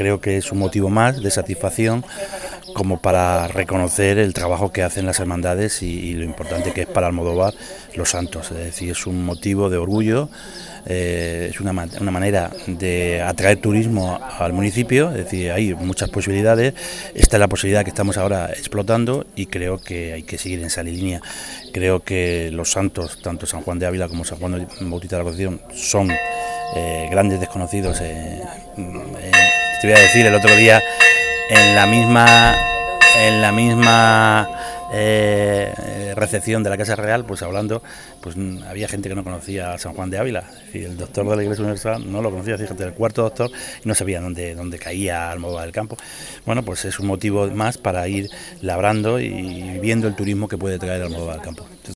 creo que es un motivo más de satisfacción como para reconocer el trabajo que hacen las hermandades y lo importante que es para Almodóvar los santos. Es decir, es un motivo de orgullo, es una manera de atraer turismo al municipio, es decir, hay muchas posibilidades, esta es la posibilidad que estamos ahora explotando y creo que hay que seguir en esa línea. Creo que los santos, tanto San Juan de Ávila como San Juan Bautista de la Concepción, son grandes desconocidos. Te voy a decir, el otro día en la misma recepción de la Casa Real, pues hablando, pues había gente que no conocía a San Juan de Ávila. Es decir, el doctor de la Iglesia Universal no lo conocía, fíjate, el cuarto doctor, y no sabía dónde caía Almodóvar del Campo. Bueno, pues es un motivo más para ir labrando y viendo el turismo que puede traer Almodóvar del Campo.